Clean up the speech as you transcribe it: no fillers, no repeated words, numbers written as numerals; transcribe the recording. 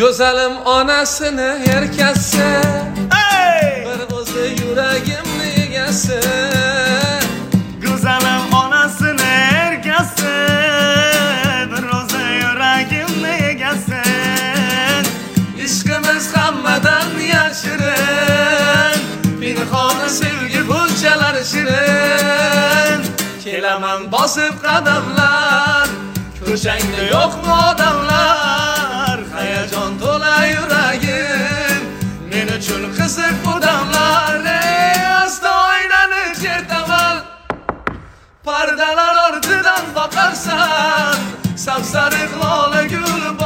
Go'zalim onasini erkasi, bir o'zi yuragimni egasi. Go'zalim onasini erkasi, bir o'zi yuragimni egasi. Ishqimiz hammadan yashirin, pinhon sevgi bunchalar shirin. Kelaman bosib qadamlar, ko'changda yo'qmi odamlar? Hayajon to'la yuragim, men uchun qiziq bu damlar. Asta oynani chertaman, pardalar ortidan boqarsan, sapsariq lola gul